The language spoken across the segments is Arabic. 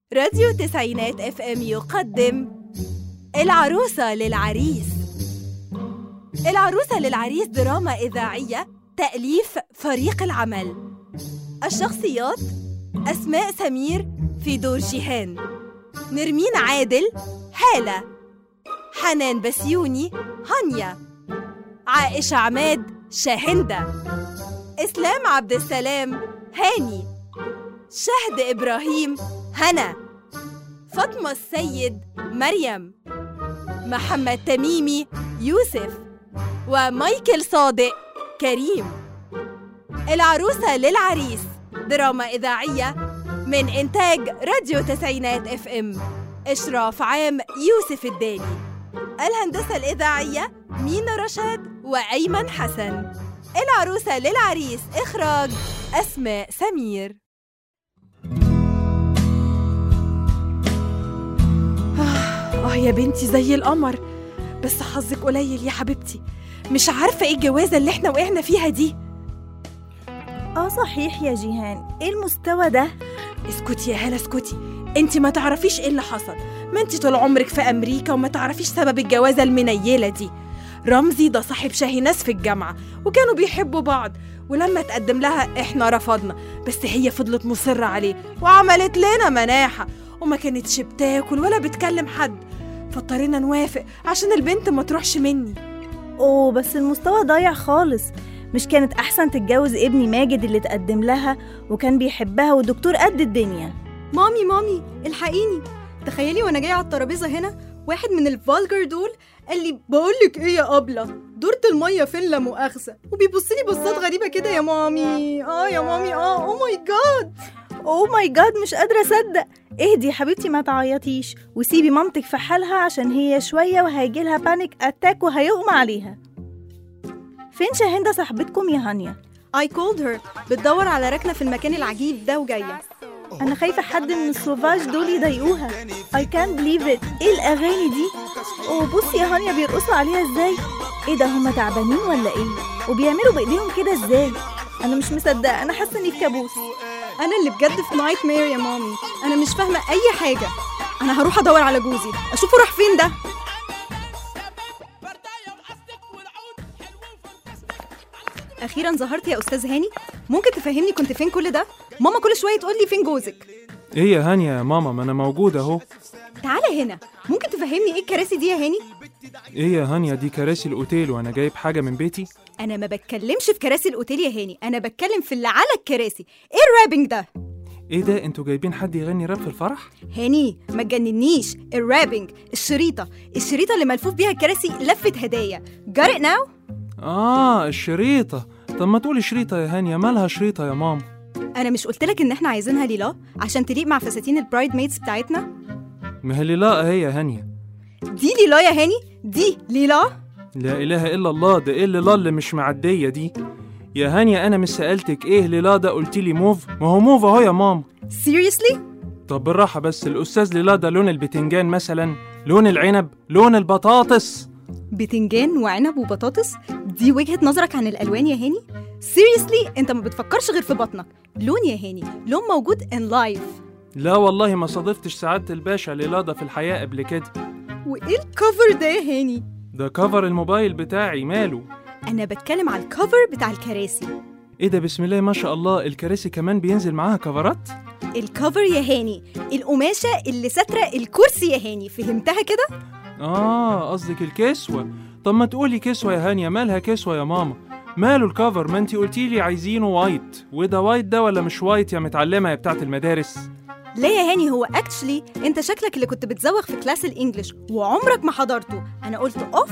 راديو تسعينات اف ام يقدم العروسة للعريس. العروسة للعريس دراما إذاعية تأليف فريق العمل. الشخصيات: أسماء سمير في دور جيهان، نرمين عادل هالة، حنان بسيوني هانيا، عائشة عماد شاهندة، إسلام عبد السلام هاني، شهد إبراهيم هنا، فاطمة السيد مريم، محمد تميمي يوسف، ومايكل صادق كريم. العروسة للعريس دراما إذاعية من إنتاج راديو تسعينات اف ام، إشراف عام يوسف الدالي، الهندسة الإذاعية مينا رشاد وأيمن حسن. العروسة للعريس إخراج أسماء سمير. يا بنتي زي القمر، بس حظك قليل يا حبيبتي. مش عارفة ايه الجوازة اللي احنا وقعنا فيها دي. صحيح يا جيهان، ايه المستوى ده؟ اسكتي يا هالة اسكتي، انتي ما تعرفيش ايه اللي حصل. ما انتي طول عمرك في امريكا وما تعرفيش سبب الجوازة المنيلة دي. رمزي ده صاحب شاهيناس في الجامعة وكانوا بيحبوا بعض، ولما تقدم لها احنا رفضنا، بس هي فضلت مصرة عليه وعملت لنا مناحة، وما كانتش بتاكل ولا بتكلم حد، فاضطرينا نوافق عشان البنت ما تروحش مني. بس المستوى ضايع خالص. مش كانت أحسن تتجوز ابني ماجد اللي تقدم لها وكان بيحبها ودكتور قد الدنيا؟ مامي الحقيني، تخيلي وانا جايه على الترابيزه هنا واحد من الفالجر دول قال لي بقولك ايه يا قبله، دورة الميه فين لا مؤاخذه، وبيبصلي بصات غريبه كده. يا مامي يا مامي او ماي جاد مش قادره اصدق. اهدي يا حبيبتي، ما تعيطيش وسيبي مامتك في حالها عشان هي شويه وهيجيلها بانيك اتاك وهيغمى عليها. فين شاهندة صاحبتكم يا هانيا؟ I called her، بتدور على ركنه في المكان العجيب ده وجايه. انا خايفه حد من السوفاج دول يضايقوها. I can't believe it. ايه الاغاني دي؟ بصي يا هانيا بيرقصوا عليها ازاي. ايه ده، هما تعبانين ولا ايه؟ وبيعملوا بايديهم كده ازاي؟ انا مش مصدقه، انا حاسه اني في كابوس. انا اللي بجد في نايت مير يا مامي، انا مش فاهمه اي حاجه. انا هروح ادور على جوزي اشوفه راح فين ده. اخيرا ظهرت يا استاذ هاني، ممكن تفهمني كنت فين كل ده؟ ماما كل شويه تقول لي فين جوزك. ايه يا هانيا يا ماما، ما انا موجود اهو. تعالى هنا، ممكن تفهمني ايه الكراسي دي يا هاني؟ ايه يا هانيا، دي كراسي الاوتيل وانا جايب حاجه من بيتي. انا ما بتكلمش في كراسي الاوتيل يا هاني، انا بتكلم في اللي على الكراسي. ايه الرابنج ده؟ ايه ده، انتوا جايبين حد يغني راب في الفرح؟ هاني ما تجننيش. الرابنج الشريطه اللي ملفوف بيها الكراسي لفه هدايا. Got it now؟ الشريطه. طب ما تقولي شريطه يا هانيا، مالها شريطه يا ماما؟ انا مش قلتلك ان احنا عايزينها ليلا عشان تليق مع فساتين البرايد ميدز بتاعتنا؟ ما هي ليلا اهي يا هانيا. دي ليلا يا هاني، دي ليلا. لا اله الا الله، ده ايه ليلا اللي مش معديه دي يا هانيا؟ انا مش سالتك ايه ليلا ده، قلتيلي موف. ما هو موف اهو يا ماما. seriously؟ طب بالراحه بس، الاستاذ ليلا ده لون البتنجان مثلا، لون العنب، لون البطاطس. بتنجان وعنب وبطاطس؟ دي وجهة نظرك عن الألوان يا هاني؟ seriously انت ما بتفكرش غير في بطنك. لون يا هاني، لون موجود in life. لا والله ما صادفتش سعادة الباشا ليلا ده في الحياة قبل كده. وايه الكفر ده يا هاني؟ ده كفر الموبايل بتاعي، ماله؟ انا بتكلم على الكفر بتاع الكراسي. ايه ده، بسم الله ما شاء الله، الكراسي كمان بينزل معاها كفرات؟ الكفر يا هاني القماشة اللي ساترة الكرسي يا هاني، فهمتها كده؟ قصدك الكسوة. طب ما تقولي كسوة يا هانيا، مالها كسوة يا ماما؟ ماله الكفر؟ ما انتي قلتيلي عايزينه وايت، وده وايت ده ولا مش وايت يا متعلمة يا بتاعة المدارس؟ لا يا هاني، هو اكشلي انت شكلك اللي كنت بتزوغ في كلاس الانجليش وعمرك ما حضرته. انا قلت اوف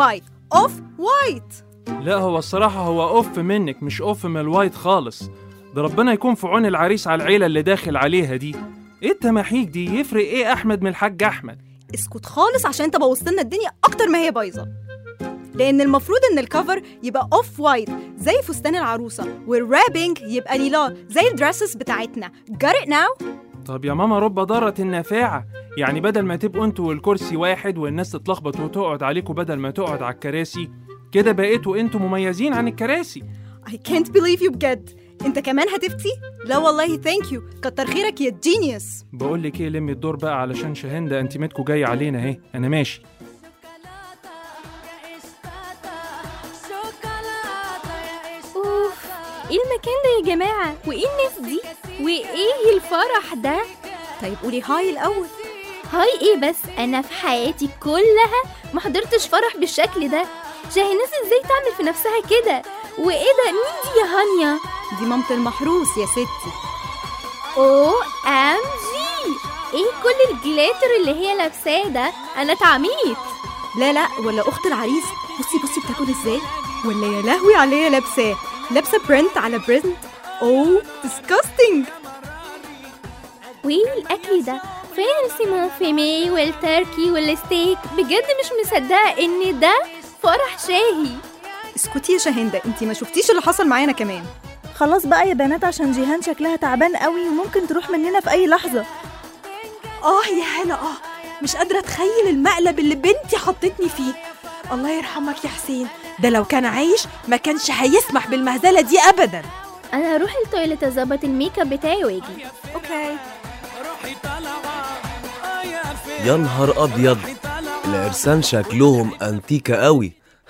وايت. لا هو الصراحة هو اوف منك، مش اوف من الوايت خالص. ده ربنا يكون في عون العريس على العيلة اللي داخل عليها دي. ايه التماحيك دي؟ يفرق ايه احمد من الحاج احمد؟ اسكت خالص عشان انت بوظت لنا الدنيا اكتر ما هي بايظه. لان المفروض ان الكفر يبقى اوف وايت زي فستان العروسه، والرابنج يبقى ليلا زي الدراسز بتاعتنا. Got it now؟ طب يا ماما، رب ضارة نافعة. يعني بدل ما تبقوا انتوا والكرسي واحد والناس تتلخبط وتقعد عليكم بدل ما تقعد على الكراسي، كده بقيتوا انتوا مميزين عن الكراسي. I can't believe you بجد. انت كمان هتفتي؟ لا والله ثانك يو، كتر خيرك يا جينيوس. بقول لك ايه، لمي الدور بقى علشان شاهندة انتيمتكو جاي علينا اهي. انا ماشي. اوف، ايه المكان ده يا جماعة؟ وايه الناس دي؟ وايه الفرح ده؟ طيب قولي هاي الاول. هاي ايه بس؟ انا في حياتي كلها ما حضرتش فرح بالشكل ده. شاهناز ازاي تعمل في نفسها كده؟ وايه ده؟ مين دي يا هانيا؟ دي مامة المحروس يا ستي. اوه ام جي، ايه كل الجلاتر اللي هي لابساه ده؟ انا اتعميت. لا ولا اخت العريس، بصي بتاكل ازاي، ولا يا لهوي على اللي هي لابساه، لابسه برنت على برنت. اوه ديسكاستنج. وايه الاكل ده؟ فين السيمون فيمي والتركي والستيك؟ بجد مش مصدقه ان ده فرح شاهي. اسكتي يا شاهندة، انتي ما شفتيش اللي حصل معانا كمان. خلاص بقى يا بنات، عشان جيهان شكلها تعبان قوي وممكن تروح مننا في اي لحظة. يا هلا مش قادرة اتخيل المقلب اللي بنتي حطتني فيه. الله يرحمك يا حسين، ده لو كان عايش ما كانش هيسمح بالمهزلة دي ابدا. انا هروح التويليت اظبط الميك اب بتاعي واجي. اوكي. يا نهار ابيض، العرسان شكلهم انتيكا قوي.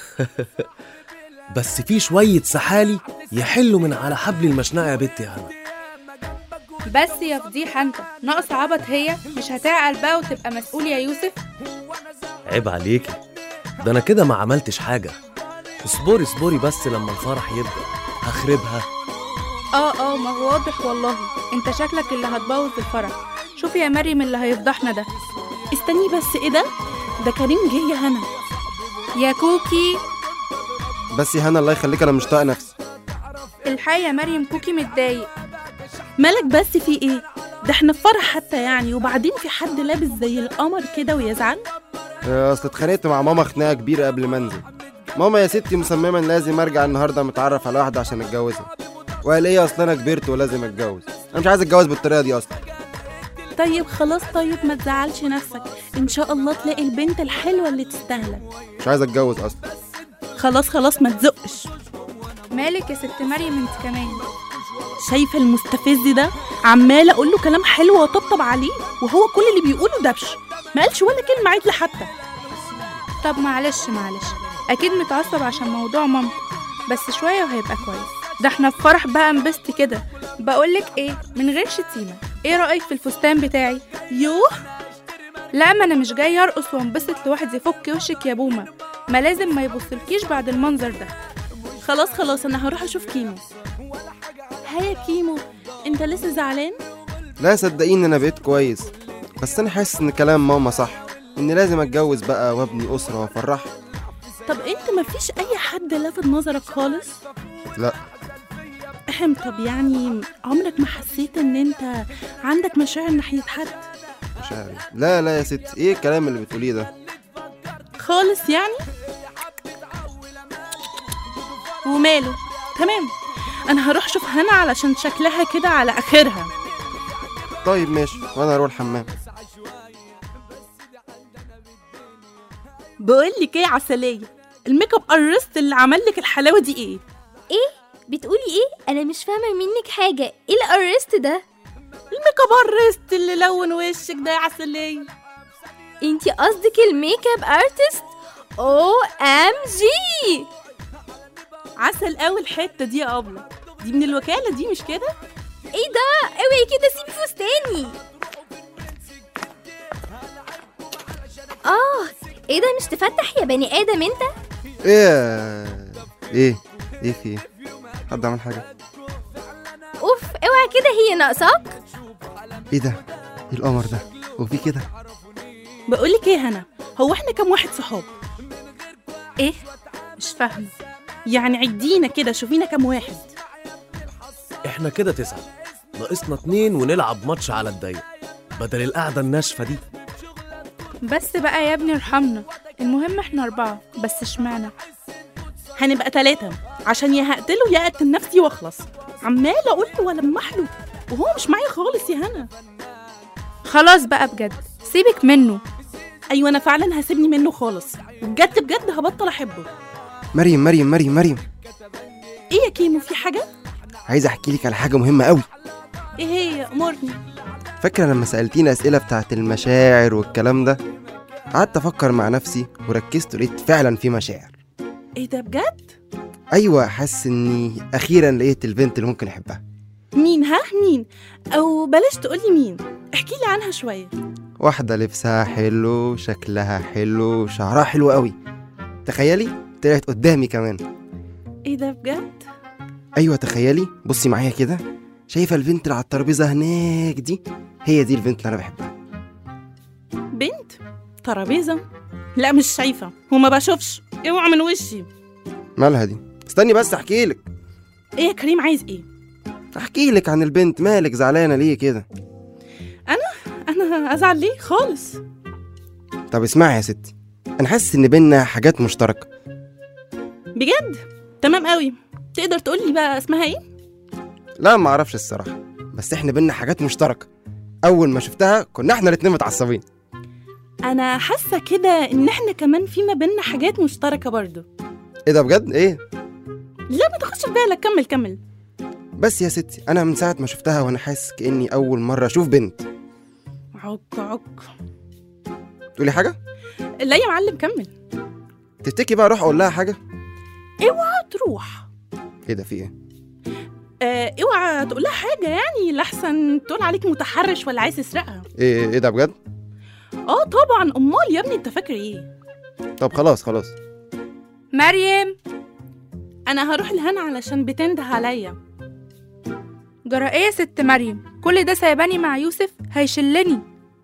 بس في شوية سحالي يحلوا من على حبل المشنقة يا بنتي يا هنا. بس يا فضيحة انت، ناقص عبط. هي مش هتعقل بقى وتبقى مسؤول يا يوسف؟ عيب عليكي، ده انا كده ما عملتش حاجة. اصبري بس لما الفرح يبدأ هخربها. ما هو واضح والله، انت شكلك اللي هتبوظ الفرح. شوفي يا مريم اللي هيفضحنا ده. استني بس، ايه ده؟ ده كريم جه يا هنا. يا كوكي بس يا هنا الله يخليك، انا مش طايق نفسي. الحقيقة يا مريم كوكي متضايق. مالك بس في ايه؟ ده احنا في فرح حتى يعني، وبعدين في حد لابس زي القمر كده ويزعل؟ اصل اتخانقت مع ماما خناقه كبيره قبل ما انزل. ماما يا ستي مصممه لازم ارجع النهارده متعرف على واحده عشان اتجوزها، وقال ايه اصل انا كبرت ولازم اتجوز. انا مش عايز اتجوز بالطريقه دي اصلا. طيب خلاص، ما تزعلش نفسك، ان شاء الله تلاقي البنت الحلوه اللي تستاهلك. مش عايز اتجوز اصلا. خلاص ما تزقش. مالك يا ست مريم انت كمان؟ شايفه المستفز ده؟ عماله اقول له كلام حلو واطبطب عليه، وهو كل اللي بيقوله دبش، ما قالش ولا كلمه عدله حتى. طب معلش اكيد متعصب عشان موضوع مامته، بس شويه وهيبقى كويس. ده احنا في فرح بقى، انبسطي كده. بقولك ايه، من غير شتيمه، ايه رايك في الفستان بتاعي؟ يوه، لا ما انا مش جاي ارقص وانبسط لوحدي. فك وشك يا بومه، ما لازم ما يبصلكيش بعد المنظر ده. خلاص انا هروح اشوف كيمو. هيا كيمو، انت لسه زعلان؟ لا صدقيني انا بقيت كويس، بس انا حاسس ان كلام ماما صح، اني لازم اتجوز بقى وابني اسره وافرحها. طب انت مفيش اي حد لافت نظرك خالص؟ لا. طب يعني عمرك ما حسيت ان انت عندك مشاعر ناحيه حد؟ مشاعر؟ لا يا ستي، ايه الكلام اللي بتقوليه ده خالص يعني؟ وماله؟ تمام، انا هروح اشوف هنا علشان شكلها كده على اخرها. طيب ماشي، وانا اروح الحمام. بقول لك ايه يا عسليه، الميك اب ارست اللي عمل لك الحلاوه دي ايه؟ بتقولي ايه؟ انا مش فاهمه منك حاجه. ايه الارست ده؟ الميك اب ارست اللي لون وشك ده يا عسليه. انتي قصدك الميك اب ارتست؟ او ام جي، عسل قوي الحته دي يا ابله، دي من الوكاله دي مش كده؟ ايه ده؟ اوعي كده، سيبي فستاني. ايه ده؟ مش تفتح يا بني ادم انت؟ ايه في ايه؟ حد عمل حاجه؟ اوف، اوعي كده، هي ناقصاك؟ ايه ده؟ ايه القمر ده؟ هو في كده؟ بقولك ايه هنا، هو احنا كام واحد صحاب؟ ايه؟ مش فاهمه. يعني عدينا كده، شوفينا كام واحد. احنا كده 9، ناقصنا 2 ونلعب ماتش على الضيق بدل القعده الناشفه دي. بس بقى يا ابني ارحمنا. المهم احنا 4، بس اشمعنى؟ هنبقى 3 عشان يا هقتله يا اقتل نفسي واخلص. عماله اقول له والمح له وهو مش معايا خالص يا هنا. خلاص بقى بجد، سيبك منه. ايوه انا فعلا هسيبني منه خالص، بجد هبطل احبه. مريم. ايه يا كيمو، في حاجه؟ عايز احكي لك على حاجه مهمه قوي. ايه هي؟ امرني. فاكره لما سالتيني اسئله بتاعت المشاعر والكلام ده؟ قعدت افكر مع نفسي وركزت ولقيت فعلا في مشاعر. ايه ده بجد؟ ايوه، حاسس اني اخيرا لقيت البنت اللي ممكن احبها. مين؟ مين؟ او بلاش تقولي مين، احكي لي عنها شويه. واحده لبسها حلو، شكلها حلو، شعرها حلو قوي. تخيلي طلعت قدامي كمان. ايه ده بجد؟ ايوه تخيلي، بصي معايا كده، شايفه البنت اللي على الترابيزه هناك دي؟ هي دي البنت اللي انا بحبها. بنت؟ ترابيزه؟ لا مش شايفه وما بشوفش، اوعى من وشي. مالها دي؟ استني بس احكي لك. ايه يا كريم عايز ايه؟ احكي لك عن البنت. مالك زعلانه ليه كده؟ انا ازعل ليه خالص؟ طب اسمعي يا ستي، انا حاسس ان بينا حاجات مشتركه. بجد؟ تمام قوي. تقدر تقول لي بقى اسمها ايه؟ لا ما اعرفش الصراحه، بس احنا بينا حاجات مشتركه. اول ما شفتها كنا احنا الاتنين متعصبين. انا حاسه كده ان احنا كمان في ما بيننا حاجات مشتركه برضو. ايه ده بجد؟ ايه؟ لا ما تاخدش في بالك، كمل. بس يا ستي انا من ساعه ما شفتها وانا حاسس كاني اول مره اشوف بنت. عك. تقولي حاجه؟ لا يا معلم كمل. تفتكري بقى اروح اقول لها حاجه؟ اوعى تروح. ايه ده؟ في ايه؟ اوعى تقول لها حاجه، يعني لحسن تقول عليك متحرش ولا عايز تسرقها. ايه ده بجد؟ طبعا، امال يا ابني انت فاكر ايه؟ طب خلاص. مريم، انا هروح لهنا علشان بتنده عليا. جرى ايه يا ست مريم؟ كل ده سايباني مع يوسف؟ هيشلني.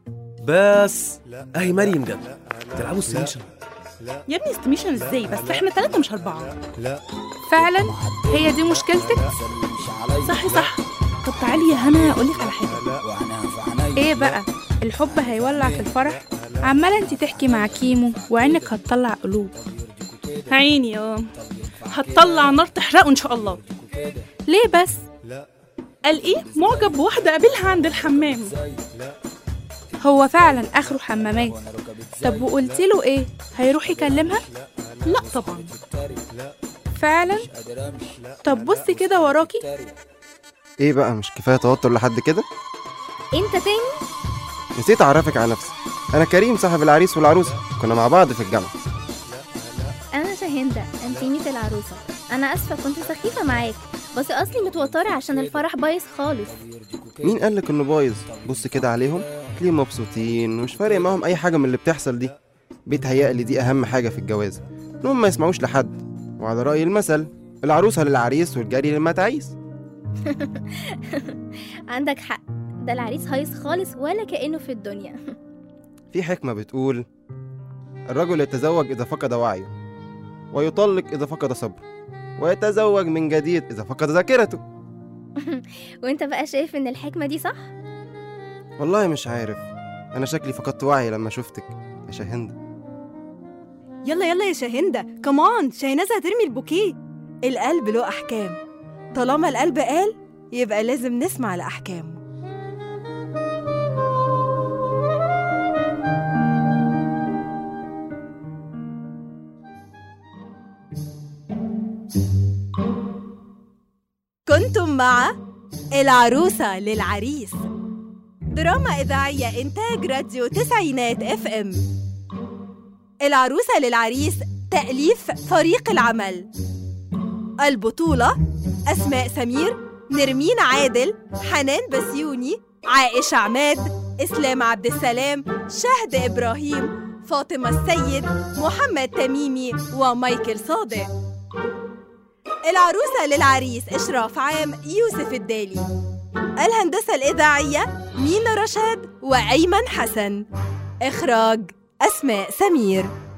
بس اهي مريم جت. تلعبوا استيميشن؟ يا ابني استيميشن ازاي؟ بس احنا 3 مش 4. فعلا هي دي مشكلتك؟ صح. طب تعالي يا هنا اقولك على حاجه. ايه بقى؟ الحب هيولع في الفرح؟ عماله انت تحكي مع كيمو وعينك هتطلع قلوب. عيني هتطلع نار تحرقه ان شاء الله. ليه بس؟ قال ايه؟ معجب بواحده قابلها عند الحمام. هو فعلا اخره حمامات؟ طب وقلتي له ايه؟ هيروح يكلمها؟ لا طبعا. فعلا؟ طب بصي كده وراكي. ايه بقى، مش كفايه توتر لحد كده؟ انت تاني؟ نسيت اعرفك على نفسي. انا كريم صاحب العريس والعروسه، كنا مع بعض في الجامعه. انا شاهندة انتيمة العروسة. انا اسفة كنت سخيفة معاك، بس اصلي متوترة عشان الفرح بايظ خالص. مين قالك انه بايظ؟ بص كده عليهم، تلاقيهم مبسوطين ومش فارق معاهم اي حاجه من اللي بتحصل دي. بيتهيألي دي اهم حاجه في الجواز، انهم ما يسمعوش لحد، وعلى رأي المثل العروسه للعريس والجري للمتاعيس. عندك حق، ده العريس هايص خالص ولا كأنه في الدنيا. في حكمه بتقول: الرجل يتزوج اذا فقد وعيه، ويطلق اذا فقد صبره، ويتزوج من جديد اذا فقد ذاكرته. وانت بقى شايف ان الحكمة دي صح؟ والله مش عارف، انا شكلي فقدت وعي لما شفتك يا شاهندة. يلا يا شاهندة، كمان شاهنازة هترمي البوكيه. القلب له احكام، طالما القلب قال يبقى لازم نسمع لأحكامه. كنتم مع العروسة للعريس، دراما إذاعية إنتاج راديو 90 FM. العروسة للعريس تأليف فريق العمل. البطولة: أسماء سمير، نرمين عادل، حنان بسيوني، عائشة عماد، إسلام عبد السلام، شهد إبراهيم، فاطمة السيد، محمد تميمي، ومايكل صادق. العروسة للعريس إشراف عام يوسف الدالي. الهندسة الإذاعية مينا رشاد وأيمن حسن. إخراج أسماء سمير.